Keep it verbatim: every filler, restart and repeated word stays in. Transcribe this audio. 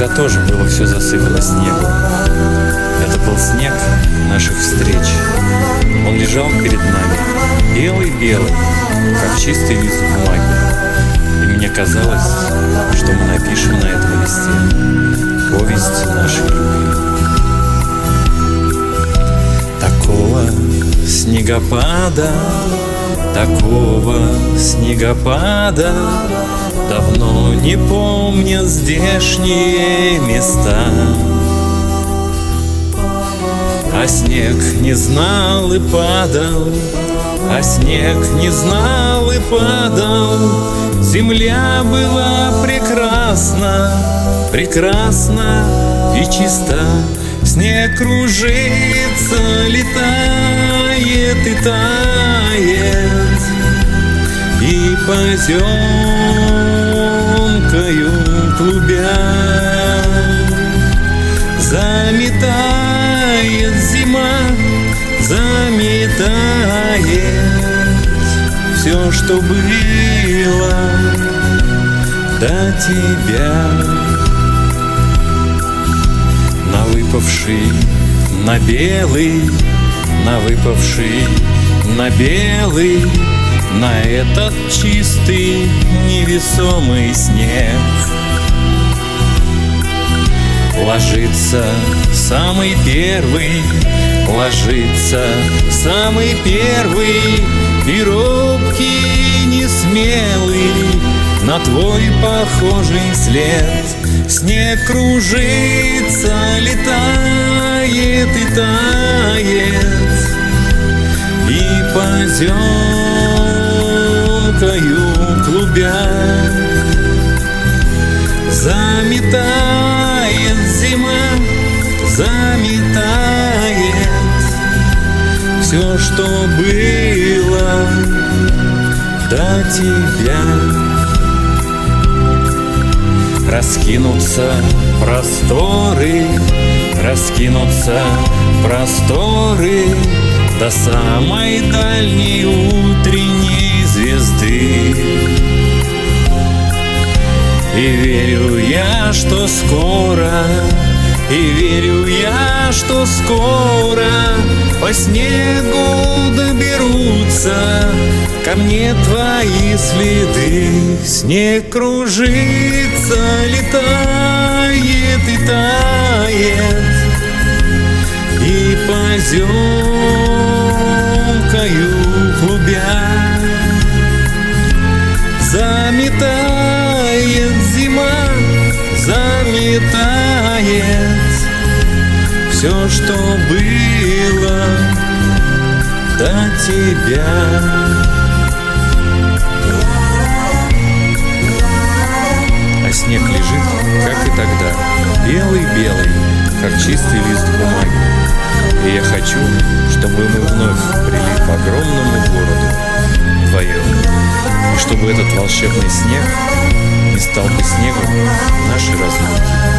тогда тоже было все засыпано снегом. Это был снег наших встреч. Он лежал перед нами, белый-белый, как чистый лист бумаги. И мне казалось, что мы напишем на этом листе повесть нашей любви. Такого снегопада, такого снегопада давно не помнят здешние места. А снег не знал и падал, а снег не знал и падал. Земля была прекрасна, прекрасна и чиста. Снег кружится, летает и тает, и поземкою клубя заметает зима, заметает все, что было до тебя. На выпавший, на белый, на выпавший, на белый, на этот чистый невесомый снег ложится самый первый, ложится самый первый и робкий, несмелый на твой похожий след. Снег кружится, летает и тает, и поземкою клубя заметает зима, заметает все, что было до тебя. Раскинутся просторы, раскинутся просторы до самой дальней утренней звезды. И верю я, что скоро, и верю я, что скоро по снегу доберутся ко мне твои следы. Снег кружится, летает и тает, и поземкою клубя заметает зима, заметает все, что было до тебя. А снег лежит, как и тогда, белый-белый, как чистый лист бумаги. И я хочу, чтобы мы вновь брели по огромному городу вдвоем, и чтобы этот волшебный снег не стал бы снегом нашей разлуки.